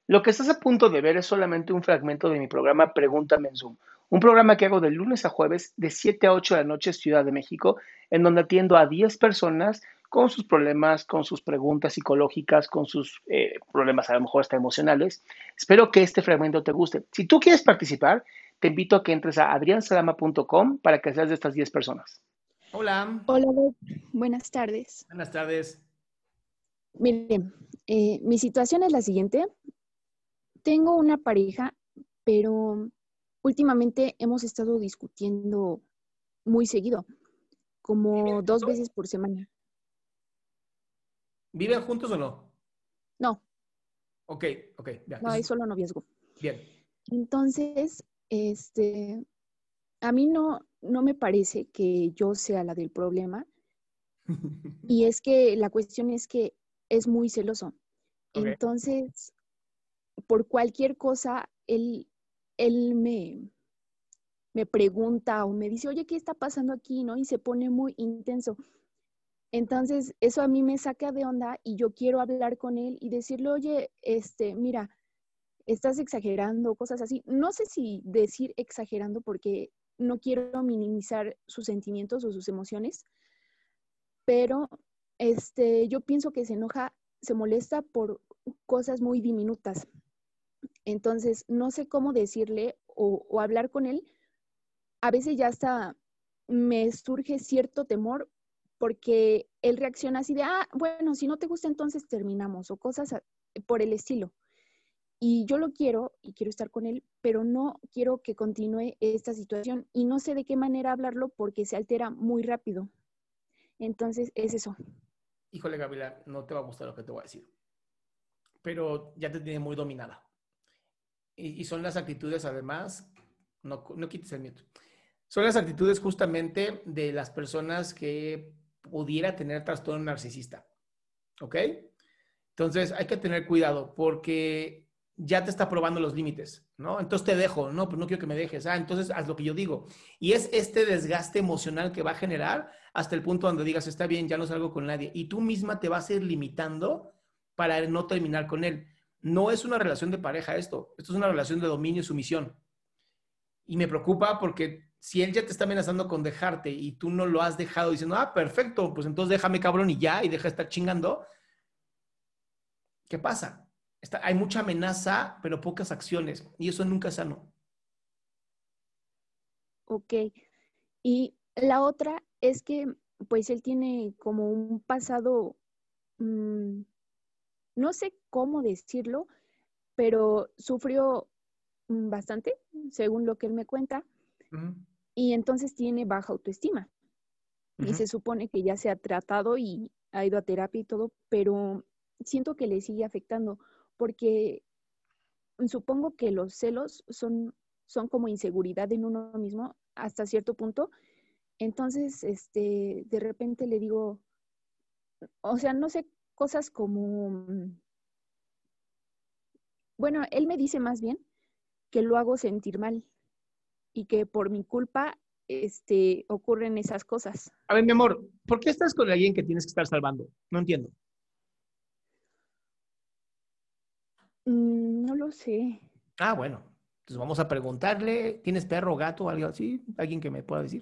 Lo que estás a punto de ver es solamente un fragmento de mi programa Pregúntame en Zoom, un programa que hago de lunes a jueves de 7 a 8 de la noche Ciudad de México, en donde atiendo a 10 personas con sus problemas, con sus preguntas psicológicas, con sus problemas a lo mejor hasta emocionales. Espero que este fragmento te guste. Si tú quieres participar, te invito a que entres a adriansalama.com para que seas de estas 10 personas. Hola, Hola, Doc. Buenas tardes. buenas tardes. Miren, mi situación es la siguiente. Tengo una pareja, pero últimamente hemos estado discutiendo muy seguido, ¿Viven como 2 juntos? veces por semana. ¿Viven juntos o no? No, Ok, ok, ya. no, es solo noviazgo. Bien. Entonces, a mí no me parece que yo sea la del problema, y es que la cuestión es que es muy celoso. Ok. Entonces, por cualquier cosa, él me pregunta o me dice, oye, ¿qué está pasando aquí? ¿No? Y se pone muy intenso. Entonces, eso a mí me saca de onda y yo quiero hablar con él y decirle, oye, mira, estás exagerando, cosas así. No sé si decir exagerando porque no quiero minimizar sus sentimientos o sus emociones, pero yo pienso que se enoja, se molesta por cosas muy diminutas. Entonces, no sé cómo decirle o hablar con él. A veces ya hasta me surge cierto temor porque él reacciona así de, bueno, si no te gusta, entonces terminamos o cosas por el estilo. Y yo lo quiero y quiero estar con él, pero no quiero que continúe esta situación y no sé de qué manera hablarlo porque se altera muy rápido. Entonces, es eso. Híjole, Gabriela, no te va a gustar lo que te voy a decir, pero ya te tiene muy dominada. Y son las actitudes, además, no quites el miedo. Son las actitudes justamente de las personas que pudiera tener trastorno narcisista. ¿Ok? Entonces hay que tener cuidado porque ya te está probando los límites, ¿no? Entonces te dejo, no, pues no quiero que me dejes, entonces haz lo que yo digo. Y es este desgaste emocional que va a generar hasta el punto donde digas, está bien, ya no salgo con nadie. Y tú misma te vas a ir limitando para no terminar con él. No es una relación de pareja esto es una relación de dominio y sumisión. Y me preocupa porque si él ya te está amenazando con dejarte y tú no lo has dejado diciendo, perfecto, pues entonces déjame cabrón y ya, y deja de estar chingando, ¿qué pasa? Hay mucha amenaza, pero pocas acciones, y eso nunca es sano. Ok. Y la otra es que, pues, él tiene como un pasado, mmm, no sé cómo decirlo, pero sufrió bastante, según lo que él me cuenta, Uh -huh. y entonces tiene baja autoestima. Uh Y -huh. se supone que ya se ha tratado y ha ido a terapia y todo, pero siento que le sigue afectando, porque supongo que los celos son como inseguridad en uno mismo hasta cierto punto. Entonces, de repente le digo, o sea, no sé, cosas como, bueno, él me dice más bien que lo hago sentir mal y que por mi culpa, ocurren esas cosas. A ver, mi amor, ¿por qué estás con alguien que tienes que estar salvando? No entiendo. No lo sé. Bueno, entonces vamos a preguntarle, ¿tienes perro, gato, algo así? ¿Alguien que me pueda decir?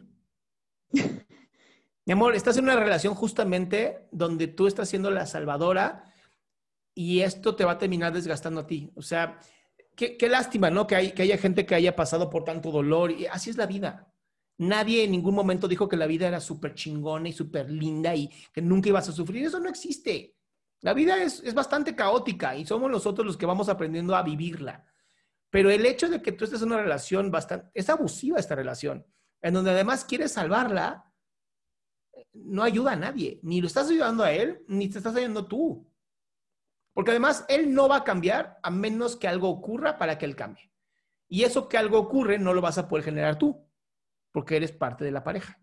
Mi amor, estás en una relación justamente donde tú estás siendo la salvadora y esto te va a terminar desgastando a ti. O sea, qué lástima, ¿no? Que haya gente que haya pasado por tanto dolor y así es la vida. Nadie en ningún momento dijo que la vida era súper chingona y súper linda y que nunca ibas a sufrir. Eso no existe. La vida es bastante caótica y somos nosotros los que vamos aprendiendo a vivirla. Pero el hecho de que tú estés en una relación bastante, es abusiva esta relación, en donde además quieres salvarla, no ayuda a nadie. Ni lo estás ayudando a él, ni te estás ayudando tú. Porque además él no va a cambiar a menos que algo ocurra para que él cambie. Y eso que algo ocurre no lo vas a poder generar tú, porque eres parte de la pareja.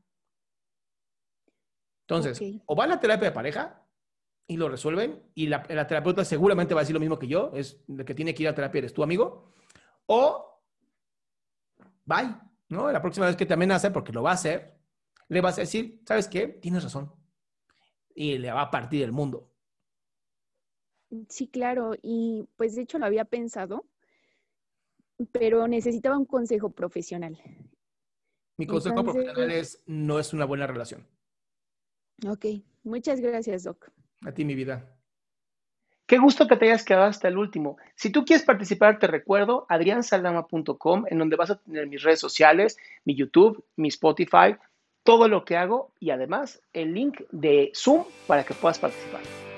Ok, Entonces, o va a la terapia de pareja y lo resuelven, y la terapeuta seguramente va a decir lo mismo que yo, es de que tiene que ir a terapia eres tu amigo, o bye, ¿no? La próxima vez que te amenace, porque lo va a hacer, le vas a decir, ¿sabes qué? Tienes razón. Y le va a partir el mundo. Sí, claro, y pues de hecho lo había pensado, pero necesitaba un consejo profesional. Mi consejo profesional Entonces, es, no es una buena relación. ok, muchas gracias, Doc. A ti, mi vida. Qué gusto que te hayas quedado hasta el último. Si tú quieres participar, te recuerdo adriansaldama.com, en donde vas a tener mis redes sociales, mi YouTube, mi Spotify, todo lo que hago y además el link de Zoom para que puedas participar.